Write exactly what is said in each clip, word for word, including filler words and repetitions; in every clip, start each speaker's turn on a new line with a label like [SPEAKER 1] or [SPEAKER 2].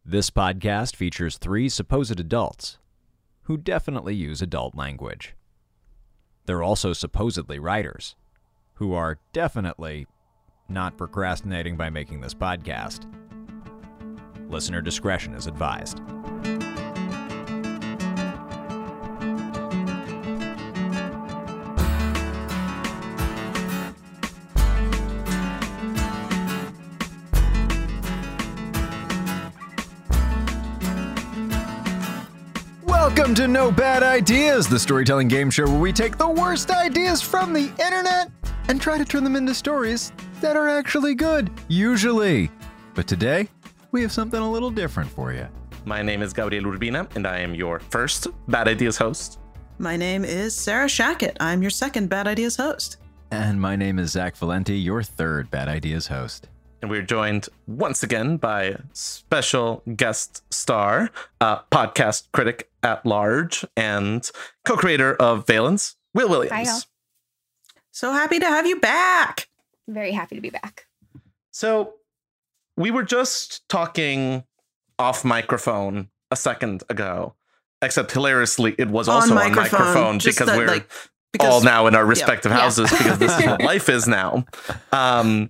[SPEAKER 1] This podcast features three supposed adults who definitely use adult language. They're also supposedly writers who are definitely not procrastinating by making this podcast. Listener discretion is advised. Welcome to No Bad Ideas, the storytelling game show where we take the worst ideas from the internet and try to turn them into stories that are actually good, usually. But today, we have something a little different for you.
[SPEAKER 2] My name is Gabriel Urbina, and I am your first Bad Ideas host.
[SPEAKER 3] My name is Sarah Shackett. I'm your second Bad Ideas host.
[SPEAKER 1] And my name is Zach Valenti, your third Bad Ideas host.
[SPEAKER 2] And we're joined once again by special guest star, uh, podcast critic at large, and co-creator of Valence, Will Williams.
[SPEAKER 4] Hi, y'all.
[SPEAKER 3] So happy to have you back.
[SPEAKER 4] Very happy to be back.
[SPEAKER 2] So we were just talking off microphone a second ago, except hilariously, it was also on microphone, on microphone because that, we're like, because, all now in our respective yeah. houses yeah. because this is what life is now. Um,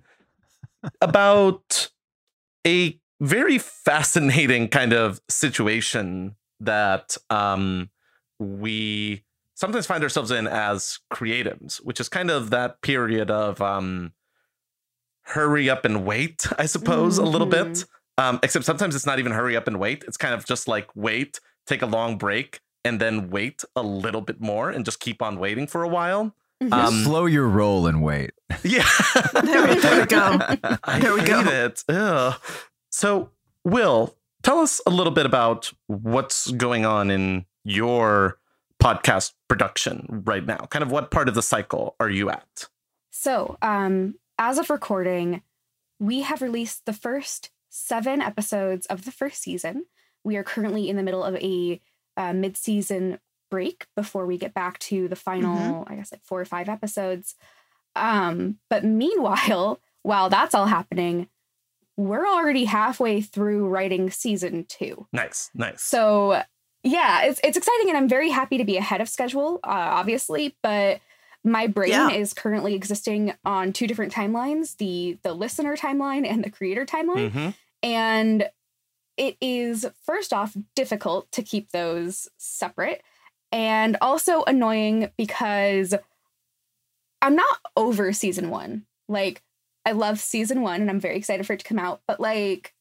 [SPEAKER 2] about a very fascinating kind of situation that um, we sometimes find ourselves in as creatives, which is kind of that period of um, hurry up and wait, I suppose, mm-hmm. a little bit. Um, except sometimes it's not even hurry up and wait. It's kind of just like wait, take a long break, and then wait a little bit more and just keep on waiting for a while.
[SPEAKER 1] Um, Slow your roll and wait.
[SPEAKER 2] Yeah.
[SPEAKER 3] there, we, there we go.
[SPEAKER 2] I
[SPEAKER 3] there we
[SPEAKER 2] hate
[SPEAKER 3] go.
[SPEAKER 2] it. Ugh. So, Will, tell us a little bit about what's going on in your podcast production right now. Kind of what part of the cycle are you at?
[SPEAKER 4] So, um, as of recording, we have released the first seven episodes of the first season. We are currently in the middle of a uh, mid-season break before we get back to the final, mm-hmm. I guess, like four or five episodes. Um, but meanwhile, while that's all happening, we're already halfway through writing season two.
[SPEAKER 2] Nice, nice.
[SPEAKER 4] So yeah, it's it's exciting, and I'm very happy to be ahead of schedule, uh, obviously. But my brain
[SPEAKER 3] yeah.
[SPEAKER 4] is currently existing on two different timelines: the the listener timeline and the creator timeline.
[SPEAKER 2] Mm-hmm.
[SPEAKER 4] And it is, first off, difficult to keep those separate. And also annoying because I'm not over season one. Like, I love season one and I'm very excited for it to come out. But like,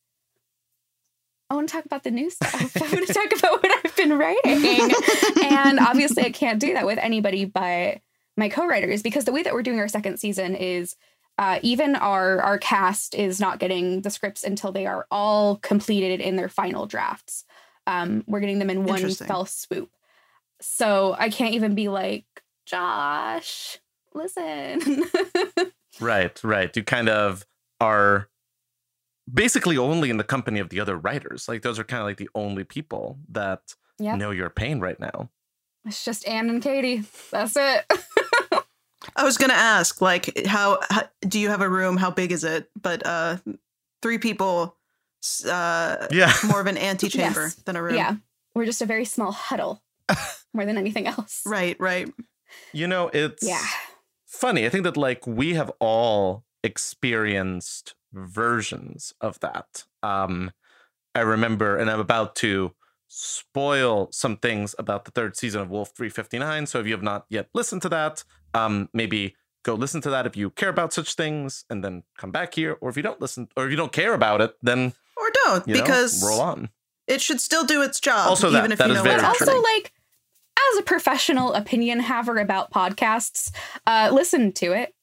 [SPEAKER 4] I want to talk about the new stuff. I want to talk about what I've been writing. And obviously I can't do that with anybody but my co-writers, because the way that we're doing our second season is uh, even our, our cast is not getting the scripts until they are all completed in their final drafts. Um, we're getting them in one fell swoop. So I can't even be like, Josh, listen.
[SPEAKER 2] Right, right. You kind of are basically only in the company of the other writers. Like, those are kind of like the only people that yep. know your pain right now.
[SPEAKER 4] It's just Anne and Katie. That's it.
[SPEAKER 3] I was going to ask, like, how, how do you have a room? How big is it? But uh, three people, uh,
[SPEAKER 2] yeah.
[SPEAKER 3] more of an antechamber yes. than a room.
[SPEAKER 4] Yeah, we're just a very small huddle. More than anything else.
[SPEAKER 3] Right, right.
[SPEAKER 2] You know, it's
[SPEAKER 4] yeah.
[SPEAKER 2] funny. I think that, like, we have all experienced versions of that. Um, I remember, and I'm about to spoil some things about the third season of Wolf three fifty-nine. So if you have not yet listened to that, um, maybe go listen to that if you care about such things, and then come back here. Or if you don't listen, or if you don't care about it, then
[SPEAKER 3] or don't,
[SPEAKER 2] you know,
[SPEAKER 3] because
[SPEAKER 2] roll on.
[SPEAKER 3] It should still do its job.
[SPEAKER 2] Also,
[SPEAKER 3] even
[SPEAKER 2] that,
[SPEAKER 3] if
[SPEAKER 2] that
[SPEAKER 3] you
[SPEAKER 2] is
[SPEAKER 3] know
[SPEAKER 2] very
[SPEAKER 3] what's
[SPEAKER 2] true.
[SPEAKER 4] Also, like, as a professional opinion haver about podcasts, uh, listen to it.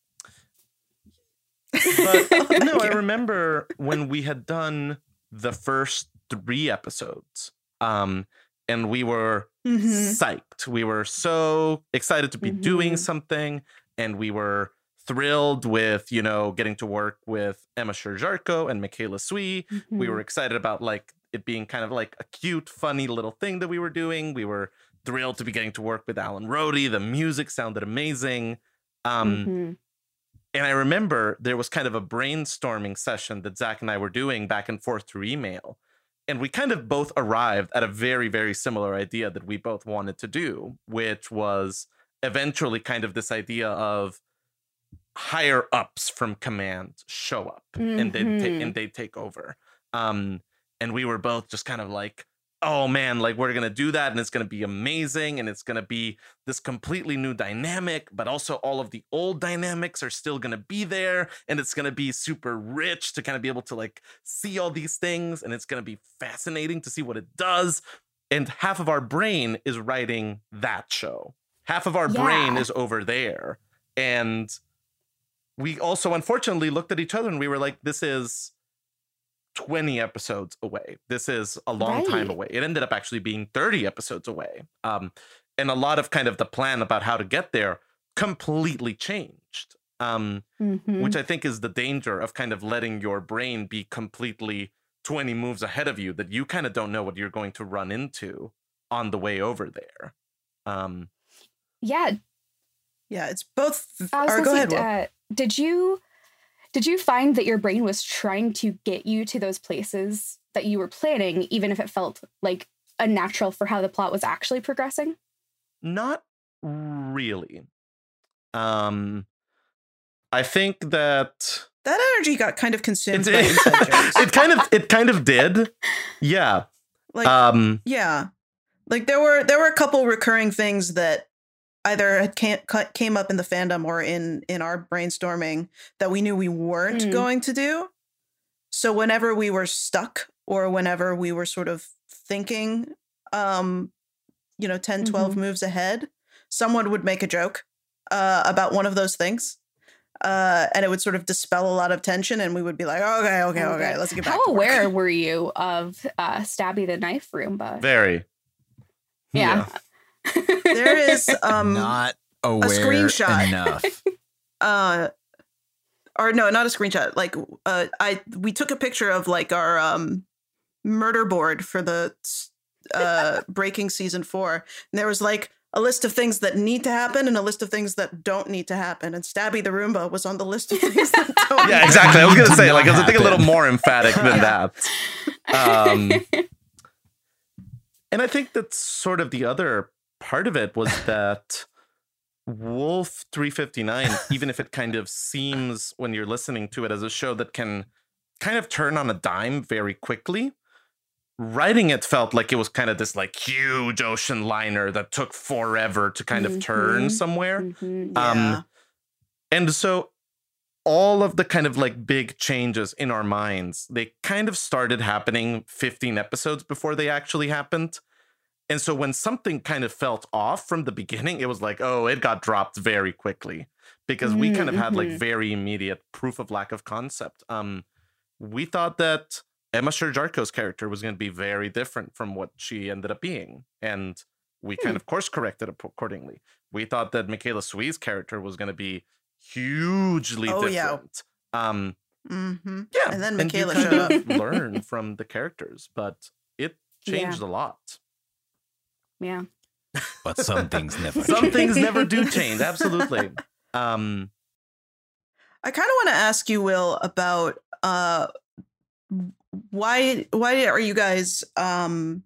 [SPEAKER 2] But no, I remember when we had done the first three episodes, um, and we were mm-hmm. psyched. We were so excited to be mm-hmm. doing something, and we were thrilled with, you know, getting to work with Emma Sherr-Ziarko and Michaela Swee. Mm-hmm. We were excited about, like, it being kind of like a cute, funny little thing that we were doing. We were thrilled to be getting to work with Alan Rody. The music sounded amazing. Um, mm-hmm. And I remember there was kind of a brainstorming session that Zach and I were doing back and forth through email. and we kind of both arrived at a very, very similar idea that we both wanted to do, which was eventually kind of this idea of higher ups from command show up mm-hmm. and they ta- and they take over. Um, and we were both just kind of like, oh man, like we're gonna do that and it's gonna be amazing and it's gonna be this completely new dynamic, but also all of the old dynamics are still gonna be there and it's gonna be super rich to kind of be able to like see all these things and it's gonna be fascinating to see what it does. And half of our brain is writing that show. Half of our yeah. brain is over there. And we also unfortunately looked at each other and we were like, this is twenty episodes away. This is a long right. time away. It ended up actually being thirty episodes away. Um, and a lot of kind of the plan about how to get there completely changed, um, mm-hmm. which I think is the danger of kind of letting your brain be completely twenty moves ahead of you, that you kind of don't know what you're going to run into on the way over there. Um,
[SPEAKER 4] yeah.
[SPEAKER 3] Yeah, it's both.
[SPEAKER 4] I was or, go ahead. Uh, did you... Did you find that your brain was trying to get you to those places that you were planning, even if it felt like unnatural for how the plot was actually progressing?
[SPEAKER 2] Not really. Um, I think that
[SPEAKER 3] that energy got kind of consumed.
[SPEAKER 2] It,
[SPEAKER 3] by
[SPEAKER 2] it, it kind of, it kind of did. Yeah.
[SPEAKER 3] Like,
[SPEAKER 2] um,
[SPEAKER 3] yeah. Like there were there were a couple recurring things that either came, came up in the fandom or in, in our brainstorming that we knew we weren't mm. going to do. So whenever we were stuck or whenever we were sort of thinking, um, you know, ten, twelve mm-hmm. moves ahead, someone would make a joke uh, about one of those things. Uh, and it would sort of dispel a lot of tension and we would be like, okay, okay, okay, let's get back
[SPEAKER 4] How
[SPEAKER 3] to
[SPEAKER 4] aware
[SPEAKER 3] work.
[SPEAKER 4] were you of uh, Stabby the Knife Roomba?
[SPEAKER 2] Very.
[SPEAKER 4] Yeah.
[SPEAKER 2] yeah.
[SPEAKER 3] There is um
[SPEAKER 1] not aware
[SPEAKER 3] a screenshot
[SPEAKER 1] enough.
[SPEAKER 3] uh or no, not a screenshot. Like uh I we took a picture of like our um murder board for the uh Breaking season four. And there was like a list of things that need to happen and a list of things that don't need to happen. And Stabby the Roomba was on the list of things that don't
[SPEAKER 2] Yeah,
[SPEAKER 3] need
[SPEAKER 2] exactly.
[SPEAKER 3] To
[SPEAKER 2] I was gonna say, like I was thinking a little more emphatic than
[SPEAKER 3] yeah.
[SPEAKER 2] that. Um and I think that's sort of the other part of it was that Wolf three fifty-nine, even if it kind of seems when you're listening to it as a show that can kind of turn on a dime very quickly, writing it felt like it was kind of this like huge ocean liner that took forever to kind mm-hmm. of turn somewhere.
[SPEAKER 3] Mm-hmm. Yeah.
[SPEAKER 2] Um, and so all of the kind of like big changes in our minds, they kind of started happening fifteen episodes before they actually happened. And so when something kind of felt off from the beginning, it was like, oh, it got dropped very quickly because mm-hmm, we kind of had like very immediate proof of lack of concept. Um, we thought that Emma Sherr-Jarko's character was going to be very different from what she ended up being. And we kind of course corrected accordingly. We thought that Michaela Sui's character was going to be hugely
[SPEAKER 3] oh,
[SPEAKER 2] different.
[SPEAKER 3] Yeah.
[SPEAKER 2] Um,
[SPEAKER 3] mm-hmm.
[SPEAKER 2] yeah.
[SPEAKER 3] And then Michaela
[SPEAKER 2] and
[SPEAKER 3] showed up.
[SPEAKER 2] Learn from the characters, but it changed
[SPEAKER 4] yeah.
[SPEAKER 2] a lot.
[SPEAKER 4] Yeah.
[SPEAKER 1] But some things never
[SPEAKER 2] Some
[SPEAKER 1] change.
[SPEAKER 2] things never do change. Absolutely. Um,
[SPEAKER 3] I kind of want to ask you, Will, about uh, why why are you guys um,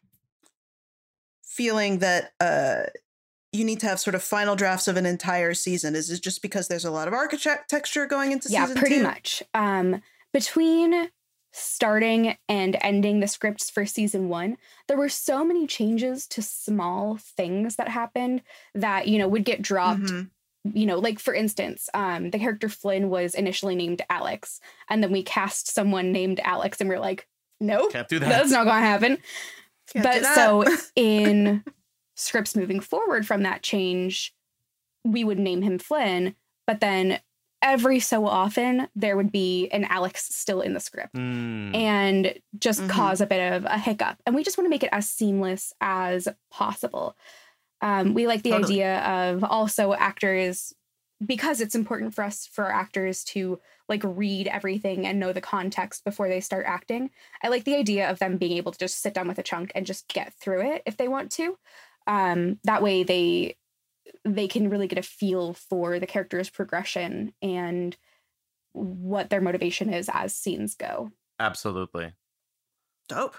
[SPEAKER 3] feeling that uh, you need to have sort of final drafts of an entire season? Is it just because there's a lot of architecture going into
[SPEAKER 4] yeah,
[SPEAKER 3] season two?
[SPEAKER 4] Yeah, pretty much. Um, between starting and ending the scripts for season one, there were so many changes to small things that happened that, you know, would get dropped. Mm-hmm. You know, like for instance, um, the character Flynn was initially named Alex, and then we cast someone named Alex, and we're like, nope,
[SPEAKER 2] can't do that.
[SPEAKER 4] That's not going to happen.
[SPEAKER 3] Can't
[SPEAKER 4] but so in scripts moving forward from that change, we would name him Flynn, but then every so often there would be an Alex still in the script
[SPEAKER 2] mm.
[SPEAKER 4] and just
[SPEAKER 3] mm-hmm.
[SPEAKER 4] cause a bit of a hiccup. And we just want to make it as seamless as possible. Um, we like the totally. idea of also actors, because it's important for us, for our actors to like read everything and know the context before they start acting. I like the idea of them being able to just sit down with a chunk and just get through it if they want to. Um, that way they they can really get a feel for the character's progression and what their motivation is as scenes go.
[SPEAKER 2] Absolutely.
[SPEAKER 3] Dope.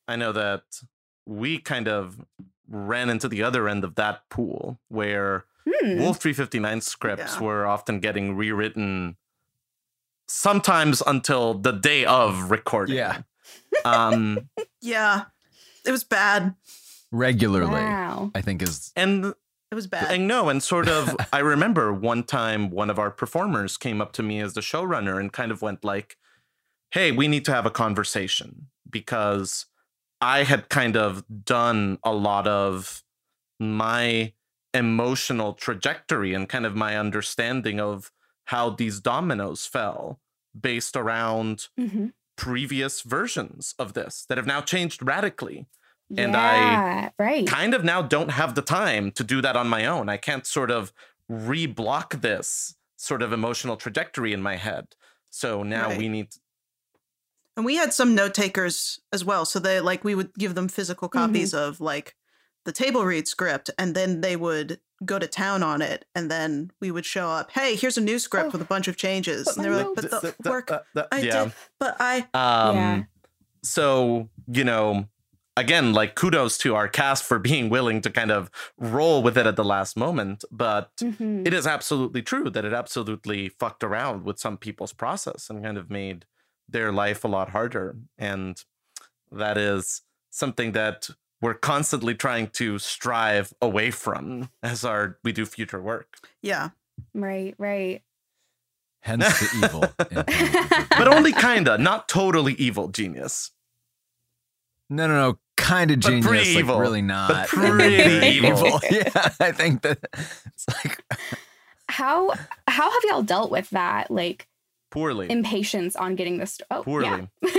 [SPEAKER 2] I know that we kind of ran into the other end of that pool where hmm. Wolf three fifty-nine scripts yeah. were often getting rewritten sometimes until the day of recording.
[SPEAKER 1] Yeah.
[SPEAKER 2] Um,
[SPEAKER 3] yeah. It was bad.
[SPEAKER 1] Regularly, wow. I think is...
[SPEAKER 2] And
[SPEAKER 3] it was bad.
[SPEAKER 2] And no, and sort of, I remember one time one of our performers came up to me as the showrunner and kind of went like, hey, we need to have a conversation, because I had kind of done a lot of my emotional trajectory and kind of my understanding of how these dominoes fell based around mm-hmm. previous versions of this that have now changed radically.
[SPEAKER 4] Yeah,
[SPEAKER 2] and I
[SPEAKER 4] right.
[SPEAKER 2] kind of now don't have the time to do that on my own. I can't sort of reblock this sort of emotional trajectory in my head. So now right. we need to...
[SPEAKER 3] And we had some note takers as well. So they like we would give them physical copies mm-hmm. of like the table read script, and then they would go to town on it. And then we would show up, hey, here's a new script oh, with a bunch of changes. And they were like, but the, the, the work the, the, I yeah. did, but I...
[SPEAKER 2] Um,
[SPEAKER 4] yeah.
[SPEAKER 2] So, you know, again, like kudos to our cast for being willing to kind of roll with it at the last moment. But mm-hmm. it is absolutely true that it absolutely fucked around with some people's process and kind of made their life a lot harder. And that is something that we're constantly trying to strive away from as our we do future work.
[SPEAKER 3] Yeah.
[SPEAKER 4] Right, right.
[SPEAKER 1] Hence the evil.
[SPEAKER 2] But only kinda, not totally evil, Genius.
[SPEAKER 1] No, no, no. Kind of genius, like
[SPEAKER 2] evil.
[SPEAKER 1] Really not.
[SPEAKER 2] But pretty evil.
[SPEAKER 1] Yeah, I think that it's like...
[SPEAKER 4] How, how have y'all dealt with that? Like,
[SPEAKER 2] poorly.
[SPEAKER 4] Impatience on getting this. St- oh,
[SPEAKER 2] poorly.
[SPEAKER 4] Yeah.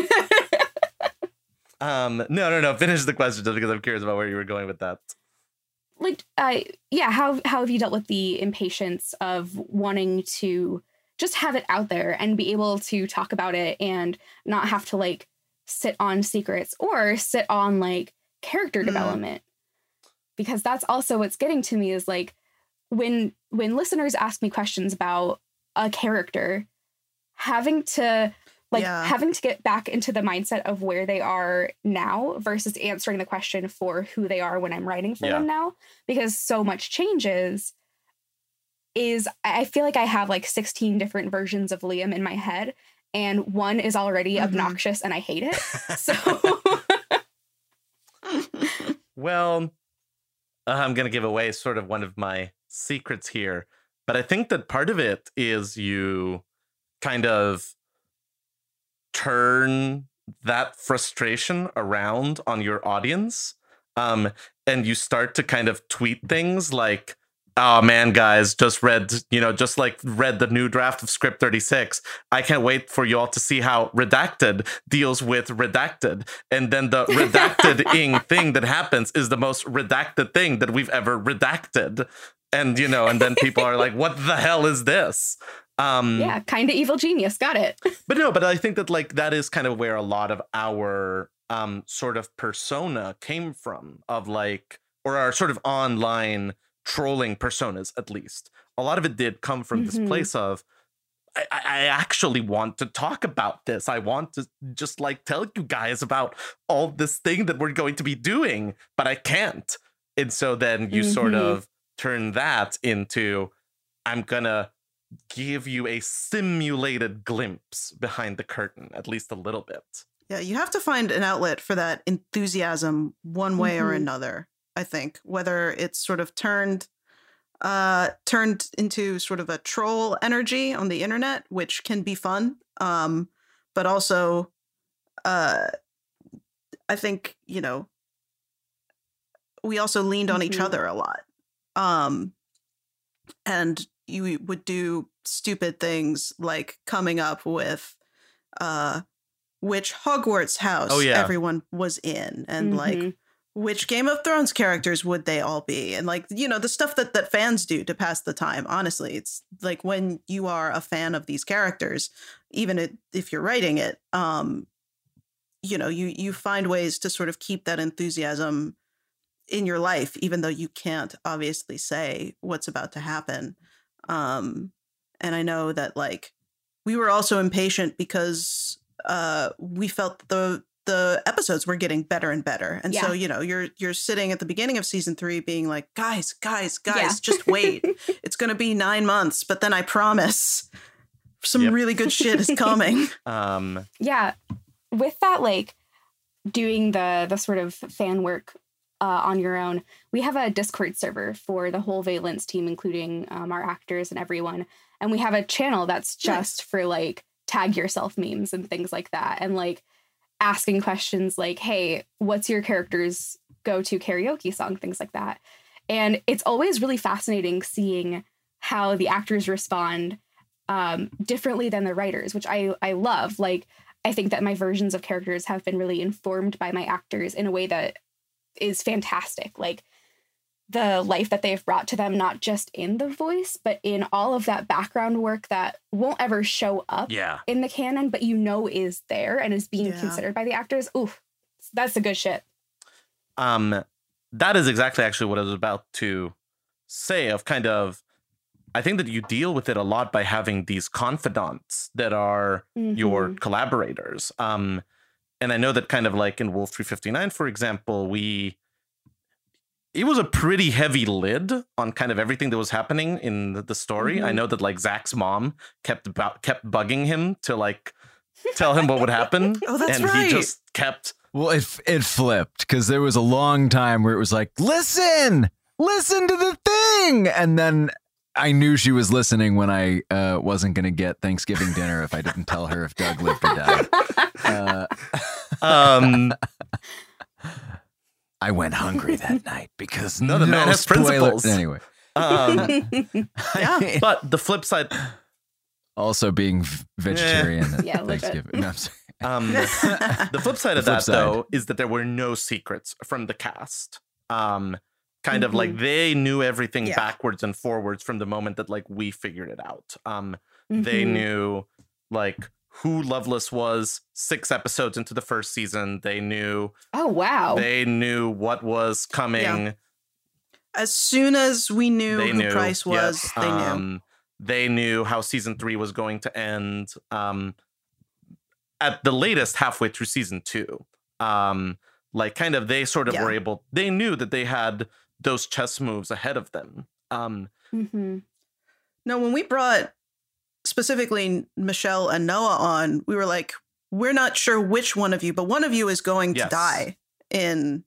[SPEAKER 2] um, no, no, no. Finish the question just because I'm curious about where you were going with that.
[SPEAKER 4] Like, uh, yeah. How how have you dealt with the impatience of wanting to just have it out there and be able to talk about it and not have to like sit on secrets or sit on like character mm. development? Because that's also what's getting to me is like when when listeners ask me questions about a character, having to like yeah. having to get back into the mindset of where they are now versus answering the question for who they are when I'm writing for yeah. them now, because so much changes, is I feel like I have like sixteen different versions of Liam in my head, and one is already mm-hmm. obnoxious and I hate it. So
[SPEAKER 2] well, uh, I'm going to give away sort of one of my secrets here, but I think that part of it is you kind of turn that frustration around on your audience, um, and you start to kind of tweet things like, oh man, guys, just read, you know, just like read the new draft of Script thirty-six. I can't wait for you all to see how Redacted deals with Redacted. And then the redacted-ing thing that happens is the most redacted thing that we've ever redacted. And, you know, and then people are like, what the hell is this? Um,
[SPEAKER 4] yeah, kind of evil genius. Got it.
[SPEAKER 2] But no, but I think that like that is kind of where a lot of our um, sort of persona came from, of like, or our sort of online trolling personas, at least. A lot of it did come from mm-hmm. this place of, I, I actually want to talk about this. I want to just like tell you guys about all this thing that we're going to be doing, but I can't. And so then you mm-hmm. sort of turn that into, I'm gonna give you a simulated glimpse behind the curtain, at least a little bit.
[SPEAKER 3] Yeah, you have to find an outlet for that enthusiasm one way mm-hmm. or another, I think. Whether it's sort of turned uh, turned into sort of a troll energy on the internet, which can be fun, um, but also uh, I think, you know, we also leaned on mm-hmm. each other a lot. Um, and you would do stupid things like coming up with uh, which Hogwarts house
[SPEAKER 2] oh, yeah.
[SPEAKER 3] everyone was in, and mm-hmm. like which Game of Thrones characters would they all be, and like, you know, the stuff that that fans do to pass the time. Honestly, it's like when you are a fan of these characters, even if you're writing it, um, you know, you you find ways to sort of keep that enthusiasm in your life, even though you can't obviously say what's about to happen. Um, and I know that like we were also impatient because uh, we felt the the episodes were getting better and better. And
[SPEAKER 4] yeah.
[SPEAKER 3] so, you know, you're you're sitting at the beginning of season three being like, guys, guys, guys, yeah. just wait. It's going to be nine months. But then I promise some yep. really good shit is coming.
[SPEAKER 2] um,
[SPEAKER 4] yeah. With that, like doing the the sort of fan work uh, on your own, we have a Discord server for the whole Valence team, including um, our actors and everyone. And we have a channel that's just nice. for like tag yourself memes and things like that. And like, asking questions like, hey, what's your character's go-to karaoke song, things like that. And it's always really fascinating seeing how the actors respond um, differently than the writers, which I, I love. Like, I think that my versions of characters have been really informed by my actors in a way that is fantastic. Like, the life that they've brought to them, not just in the voice, but in all of that background work that won't ever show up
[SPEAKER 2] yeah.
[SPEAKER 4] in the canon, but you know is there and is being
[SPEAKER 3] yeah.
[SPEAKER 4] considered by the actors. Ooh, that's the good shit.
[SPEAKER 2] Um, that is exactly actually what I was about to say of kind of, I think that you deal with it a lot by having these confidants that are mm-hmm. your collaborators. Um, and I know that kind of like in Wolf three fifty-nine, for example, we... It was a pretty heavy lid on kind of everything that was happening in the story. Mm-hmm. I know that like Zach's mom kept about, kept bugging him to like tell him what would happen.
[SPEAKER 3] Oh, that's
[SPEAKER 2] and
[SPEAKER 3] right.
[SPEAKER 2] he just kept.
[SPEAKER 1] Well, it it flipped because there was a long time where it was like, listen, listen to the thing. And then I knew she was listening when I uh, wasn't going to get Thanksgiving dinner if I didn't tell her if Doug lived or died. Uh,
[SPEAKER 2] um.
[SPEAKER 1] I went hungry that night because
[SPEAKER 2] no, the no man has spoiler. principles.
[SPEAKER 1] Anyway,
[SPEAKER 2] um, yeah. But the flip side,
[SPEAKER 1] also being vegetarian
[SPEAKER 4] yeah.
[SPEAKER 1] at
[SPEAKER 4] yeah,
[SPEAKER 1] Thanksgiving. No, I'm sorry.
[SPEAKER 2] Um, the flip side of
[SPEAKER 1] flip
[SPEAKER 2] that,
[SPEAKER 1] side.
[SPEAKER 2] though, is that there were no secrets from the cast. Um, kind
[SPEAKER 4] mm-hmm.
[SPEAKER 2] of like they knew everything
[SPEAKER 3] yeah.
[SPEAKER 2] backwards and forwards from the moment that like we figured it out. Um,
[SPEAKER 4] mm-hmm.
[SPEAKER 2] They knew like who Loveless was six episodes into the first season. They knew.
[SPEAKER 4] Oh, wow.
[SPEAKER 2] They knew what was coming. Yeah.
[SPEAKER 3] As soon as we knew
[SPEAKER 2] they
[SPEAKER 3] who
[SPEAKER 2] knew,
[SPEAKER 3] Price was,
[SPEAKER 2] yes.
[SPEAKER 3] they knew.
[SPEAKER 2] Um, they knew how season three was going to end. Um, at the latest, halfway through season two. Um, like kind of they sort of yeah. were able. They knew that they had those chess moves ahead of them. Um,
[SPEAKER 4] mm-hmm.
[SPEAKER 3] No, when we brought specifically Michelle and Noah on, we were like, we're not sure which one of you, but one of you is going
[SPEAKER 2] yes.
[SPEAKER 3] to die in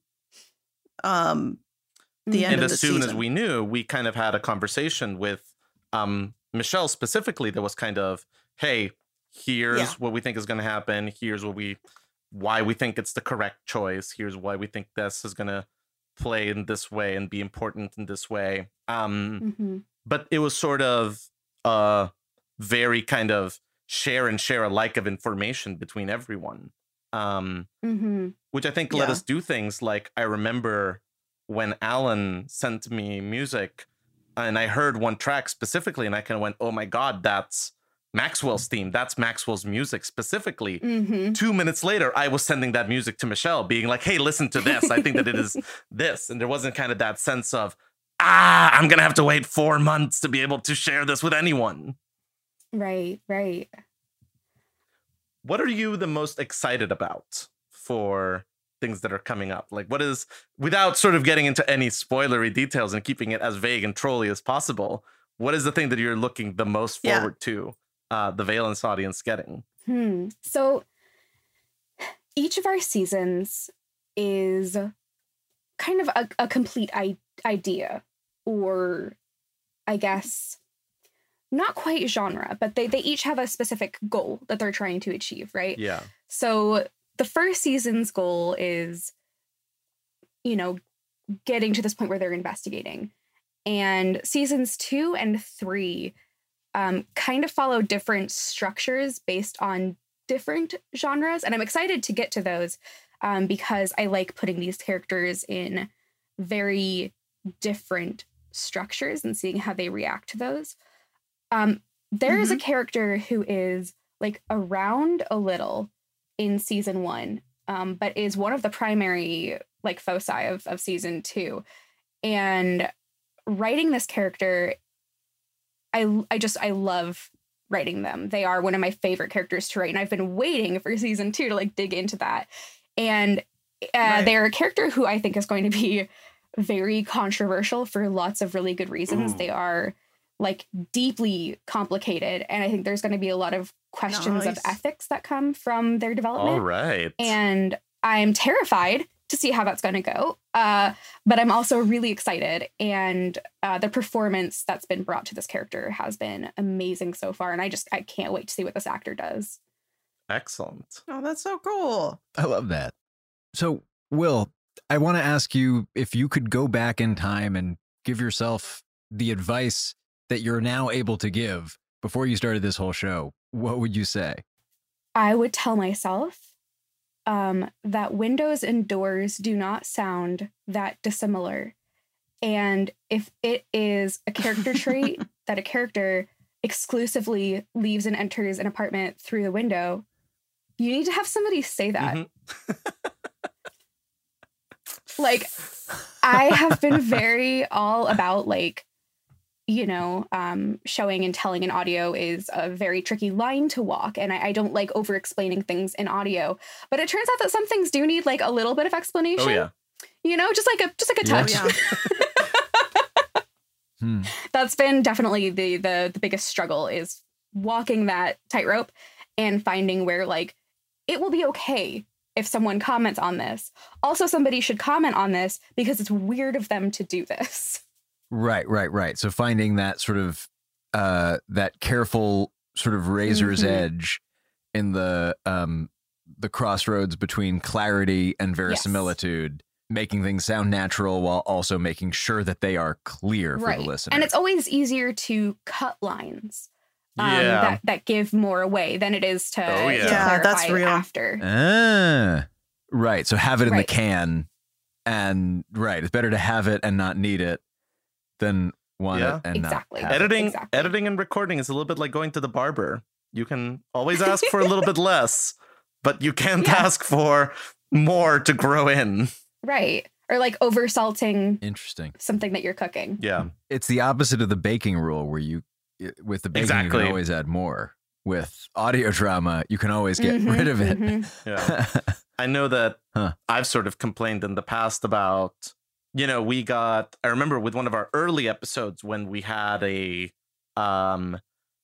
[SPEAKER 3] um the end
[SPEAKER 2] and
[SPEAKER 3] of the season.
[SPEAKER 2] And as soon as we knew, we kind of had a conversation with um Michelle specifically that was kind of, hey, here's yeah. what we think is going to happen. Here's what we why we think it's the correct choice. Here's why we think this is going to play in this way and be important in this way. Um
[SPEAKER 4] mm-hmm.
[SPEAKER 2] But it was sort of uh very kind of share and share alike of information between everyone, um,
[SPEAKER 4] mm-hmm.
[SPEAKER 2] which I think yeah. let us do things like I remember when Alan sent me music and I heard one track specifically and I kind of went, oh my God, that's Maxwell's theme. That's Maxwell's music specifically.
[SPEAKER 4] Mm-hmm.
[SPEAKER 2] Two minutes later, I was sending that music to Michelle being like, hey, listen to this. I think that it is this. And there wasn't kind of that sense of, ah, I'm going to have to wait four months to be able to share this with anyone.
[SPEAKER 4] Right, right.
[SPEAKER 2] What are you the most excited about for things that are coming up? Like, what is, without sort of getting into any spoilery details and keeping it as vague and trolly as possible, what is the thing that you're looking the most forward yeah. to uh, the Valence audience getting?
[SPEAKER 4] Hmm. So each of our seasons is kind of a, a complete I- idea, or I guess not quite genre, but they, they each have a specific goal that they're trying to achieve, right?
[SPEAKER 2] Yeah.
[SPEAKER 4] So the first season's goal is, you know, getting to this point where they're investigating. And seasons two and three um, kind of follow different structures based on different genres. And I'm excited to get to those um, because I like putting these characters in very different structures and seeing how they react to those. Um, there mm-hmm. is a character who is like around a little in season one, um, but is one of the primary like foci of, of season two. And writing this character, I I just I love writing them. They are one of my favorite characters to write, and I've been waiting for season two to like dig into that. And uh,
[SPEAKER 3] right.
[SPEAKER 4] they're a character who I think is going to be very controversial for lots of really good reasons. Ooh. They are like deeply complicated. And I think there's going to be a lot of questions nice. of ethics that come from their development.
[SPEAKER 2] All right.
[SPEAKER 4] And I'm terrified to see how that's going to go. Uh, but I'm also really excited. And uh, the performance that's been brought to this character has been amazing so far. And I just, I can't wait to see what this actor does.
[SPEAKER 2] Excellent.
[SPEAKER 3] Oh, that's so cool.
[SPEAKER 1] I love that. So, Will, I want to ask you if you could go back in time and give yourself the advice that you're now able to give before you started this whole show, what would you say?
[SPEAKER 4] I would tell myself Um, that windows and doors do not sound that dissimilar. And if it is a character trait that a character exclusively leaves and enters an apartment through the window, you need to have somebody say that. Mm-hmm. Like, I have been very all about, like, you know, um, showing and telling in audio is a very tricky line to walk. And I, I don't like over explaining things in audio, but it turns out that some things do need like a little bit of explanation,
[SPEAKER 2] oh, yeah.
[SPEAKER 4] you know, just like a, just like a touch.
[SPEAKER 3] Yeah.
[SPEAKER 1] hmm.
[SPEAKER 4] That's been definitely the, the, the biggest struggle is walking that tightrope and finding where like, it will be okay if someone comments on this. Also, somebody should comment on this because it's weird of them to do this.
[SPEAKER 1] Right, right, right. So finding that sort of uh, that careful sort of razor's mm-hmm. edge in the um, the crossroads between clarity and verisimilitude, yes. making things sound natural while also making sure that they are clear
[SPEAKER 4] right.
[SPEAKER 1] for the listener.
[SPEAKER 4] And it's always easier to cut lines um,
[SPEAKER 2] yeah.
[SPEAKER 4] that that give more away than it is to,
[SPEAKER 2] oh, yeah.
[SPEAKER 4] to
[SPEAKER 3] yeah,
[SPEAKER 4] clarify
[SPEAKER 3] that's real.
[SPEAKER 4] after.
[SPEAKER 1] Ah, right. So have it in
[SPEAKER 4] right.
[SPEAKER 1] the can, and right, it's better to have it and not need it than want
[SPEAKER 2] yeah.
[SPEAKER 1] it and
[SPEAKER 4] exactly.
[SPEAKER 1] not
[SPEAKER 2] editing
[SPEAKER 4] exactly.
[SPEAKER 2] editing and recording is a little bit like going to the barber. You can always ask for a little bit less, but you can't yeah. ask for more to grow in.
[SPEAKER 4] Right. Or like over salting
[SPEAKER 1] interesting
[SPEAKER 4] something that you're cooking.
[SPEAKER 2] Yeah.
[SPEAKER 1] It's the opposite of the baking rule where you with the baking
[SPEAKER 2] exactly.
[SPEAKER 1] you can always add more. With audio drama, you can always get
[SPEAKER 4] mm-hmm,
[SPEAKER 1] rid of it.
[SPEAKER 4] Mm-hmm.
[SPEAKER 2] Yeah. I know that
[SPEAKER 1] huh.
[SPEAKER 2] I've sort of complained in the past about, you know, we got, I remember with one of our early episodes when we had a um,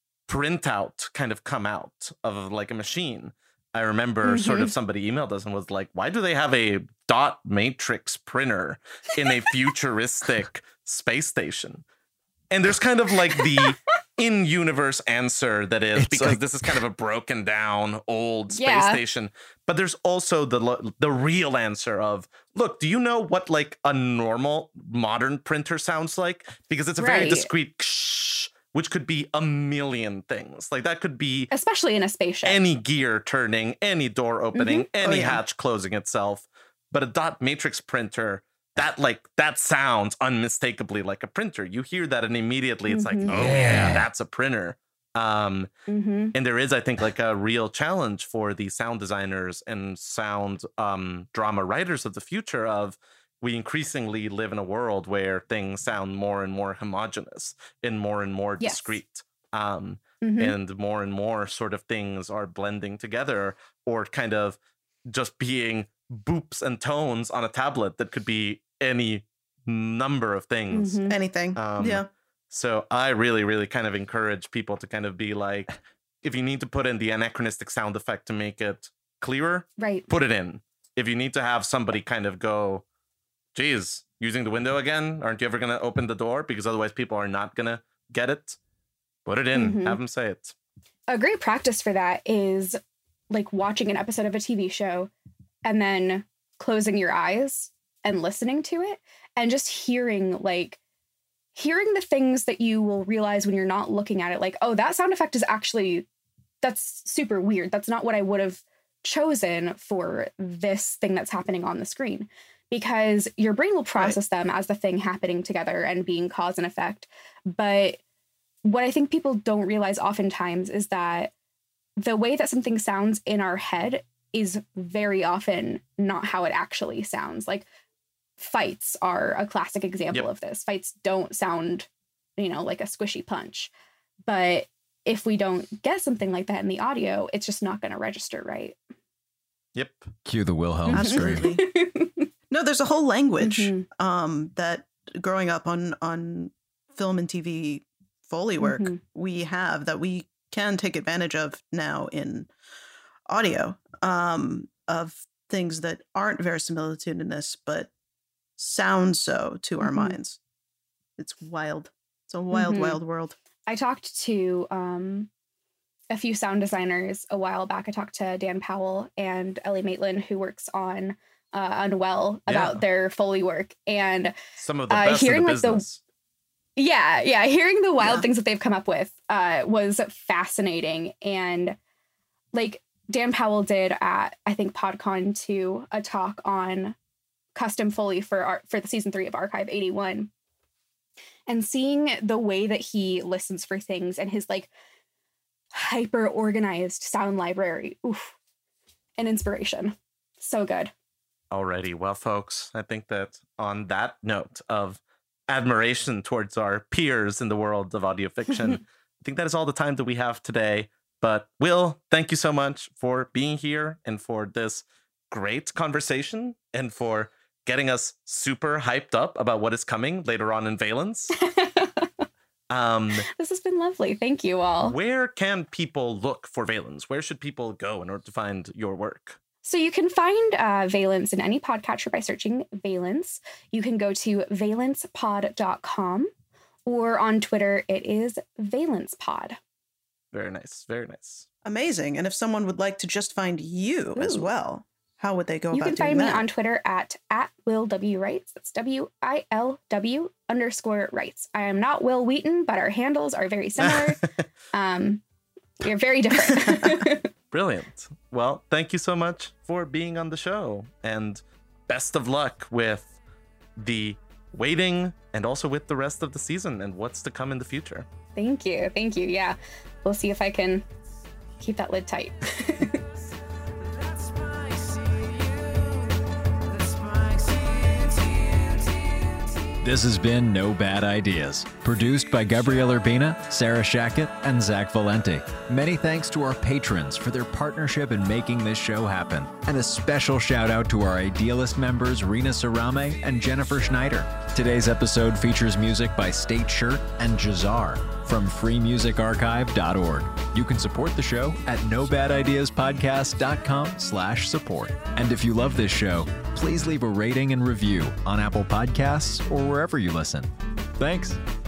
[SPEAKER 2] printout kind of come out of like a machine. I remember mm-hmm. sort of somebody emailed us and was like, why do they have a dot matrix printer in a futuristic space station? And there's kind of like the in-universe answer that is, it's because like, this is kind of a broken down old space
[SPEAKER 4] yeah.
[SPEAKER 2] station. But there's also the the real answer of, look, do you know what like a normal modern printer sounds like? Because it's a very
[SPEAKER 4] right.
[SPEAKER 2] discrete ksh, which could be a million things. Like that could be
[SPEAKER 4] especially in a spaceship.
[SPEAKER 2] Any gear turning, any door opening,
[SPEAKER 4] mm-hmm.
[SPEAKER 2] any
[SPEAKER 3] oh, yeah.
[SPEAKER 2] hatch closing itself. But a dot matrix printer, that like that sounds unmistakably like a printer. You hear that and immediately it's
[SPEAKER 4] mm-hmm.
[SPEAKER 2] like, oh yeah. yeah, that's a printer. Um,
[SPEAKER 4] mm-hmm.
[SPEAKER 2] And there is, I think, like a real challenge for the sound designers and sound um, drama writers of the future of we increasingly live in a world where things sound more and more homogenous and more and more
[SPEAKER 4] yes.
[SPEAKER 2] discrete. Um,
[SPEAKER 4] mm-hmm.
[SPEAKER 2] And more and more sort of things are blending together or kind of just being boops and tones on a tablet that could be any number of things.
[SPEAKER 3] Mm-hmm. Anything.
[SPEAKER 2] Um,
[SPEAKER 3] yeah.
[SPEAKER 2] So I really, really kind of encourage people to kind of be like, if you need to put in the anachronistic sound effect to make it clearer,
[SPEAKER 4] right,
[SPEAKER 2] put it in. If you need to have somebody kind of go, geez, using the window again, aren't you ever going to open the door? Because otherwise people are not going to get it. Put it in.
[SPEAKER 4] Mm-hmm.
[SPEAKER 2] Have them say it.
[SPEAKER 4] A great practice for that is like watching an episode of a T V show and then closing your eyes and listening to it and just hearing like hearing the things that you will realize when you're not looking at it, like, oh, that sound effect is actually, that's super weird. That's not what I would have chosen for this thing that's happening on the screen, because your brain will process right. them as the thing happening together and being cause and effect. But what I think people don't realize oftentimes is that the way that something sounds in our head is very often not how it actually sounds. Like, fights are a classic example
[SPEAKER 2] yep.
[SPEAKER 4] of this. Fights don't sound, you know, like a squishy punch. But if we don't get something like that in the audio, it's just not going to register right.
[SPEAKER 2] Yep.
[SPEAKER 1] Cue the Wilhelm
[SPEAKER 3] Absolutely. No, there's a whole language mm-hmm. um, that growing up on on film and T V Foley work mm-hmm. we have that we can take advantage of now in audio um, of things that aren't verisimilitudinous but sound so to mm-hmm. our minds. It's wild. It's a wild, mm-hmm. wild world.
[SPEAKER 4] I talked to um, a few sound designers a while back. I talked to Dan Powell and Ellie Maitland, who works on uh, Unwell, about yeah. their Foley work. And
[SPEAKER 2] some of the best uh, hearing in the like business.
[SPEAKER 4] The, yeah, yeah. Hearing the wild yeah. things that they've come up with uh, was fascinating. And like Dan Powell did at, I think, PodCon two, a talk on custom Foley for our, for the season three of Archive eighty-one. And seeing the way that he listens for things and his like hyper organized sound library, oof, an inspiration. So good.
[SPEAKER 2] Alrighty. Well, folks, I think that on that note of admiration towards our peers in the world of audio fiction, I think that is all the time that we have today. But Will, thank you so much for being here and for this great conversation and for getting us super hyped up about what is coming later on in Valence. um,
[SPEAKER 4] this has been lovely. Thank you all.
[SPEAKER 2] Where can people look for Valence? Where should people go in order to find your work?
[SPEAKER 4] So you can find uh, Valence in any podcatcher by searching Valence. You can go to valence pod dot com, or on Twitter, it is valencepod.
[SPEAKER 2] Very nice. Very nice.
[SPEAKER 3] Amazing. And if someone would like to just find you Ooh. as well, how would they go
[SPEAKER 4] you
[SPEAKER 3] about doing that?
[SPEAKER 4] You can find me on Twitter at, at Will W. Wrights. That's W I L W underscore Wrights. I am not Will Wheaton, but our handles are very similar. um, we're very different.
[SPEAKER 2] Brilliant. Well, thank you so much for being on the show. And best of luck with the waiting and also with the rest of the season and what's to come in the future.
[SPEAKER 4] Thank you. Thank you. Yeah. We'll see if I can keep that lid tight.
[SPEAKER 1] This has been No Bad Ideas, produced by Gabrielle Urbina, Sarah Shackett, and Zach Valenti. Many thanks to our patrons for their partnership in making this show happen. And a special shout out to our Idealist members Rena Sarame and Jennifer Schneider. Today's episode features music by State Shirt and Jazar from free music archive dot org. You can support the show at no bad ideas podcast dot com slash support. And if you love this show, please leave a rating and review on Apple Podcasts or wherever you listen. Thanks.